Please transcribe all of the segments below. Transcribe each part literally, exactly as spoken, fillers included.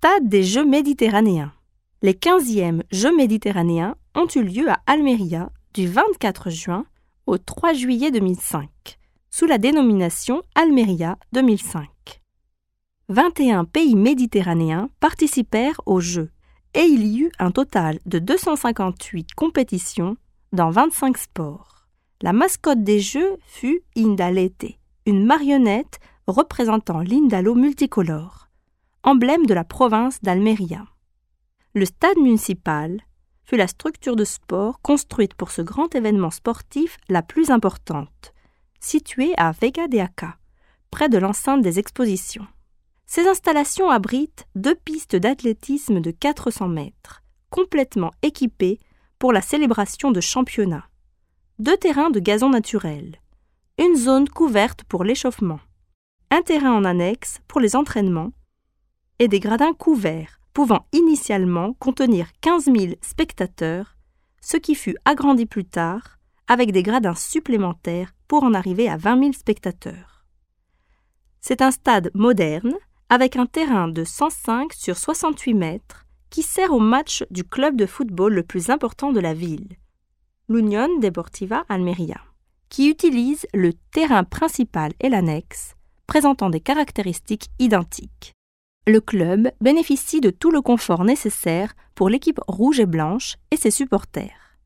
stade des Jeux méditerranéens. Les quinzièmes Jeux méditerranéens ont eu lieu à Almeria du vingt-quatre juin au trois juillet deux mille cinq, sous la dénomination Almeria deux mille cinq. vingt et un pays méditerranéens participèrent aux Jeux et il y eut un total de deux cent cinquante-huit compétitions dans vingt-cinq sports. La mascotte des Jeux fut Indalete, une marionnette représentant l'Indalo multicolore, emblème de la province d'Almeria. Le stade municipal fut la structure de sport construite pour ce grand événement sportif la plus importante, située à Vega de Aca, près de l'enceinte des expositions. Ces installations abritent deux pistes d'athlétisme de quatre cents mètres, complètement équipées pour la célébration de championnats, deux terrains de gazon naturel, une zone couverte pour l'échauffement, un terrain en annexe pour les entraînements et des gradins couverts pouvant initialement contenir quinze mille spectateurs, ce qui fut agrandi plus tard avec des gradins supplémentaires pour en arriver à vingt mille spectateurs. C'est un stade moderne avec un terrain de cent cinq sur soixante-huit mètres qui sert au match du club de football le plus important de la ville, l'Unión Deportiva Almeria, qui utilise le terrain principal et l'annexe, présentant des caractéristiques identiques. Le club bénéficie de tout le confort nécessaire pour l'équipe rouge et blanche et ses supporters.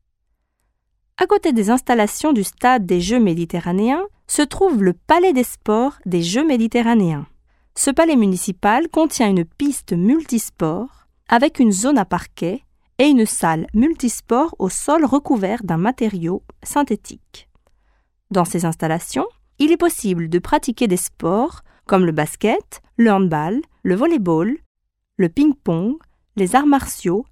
À côté des installations du stade des Jeux méditerranéens se trouve le Palais des sports des Jeux méditerranéens. Ce palais municipal contient une piste multisport avec une zone à parquet et une salle multisport au sol recouvert d'un matériau synthétique. Dans ces installations, il est possible de pratiquer des sports comme le basket, le handball, le volley-ball, le ping-pong, les arts martiaux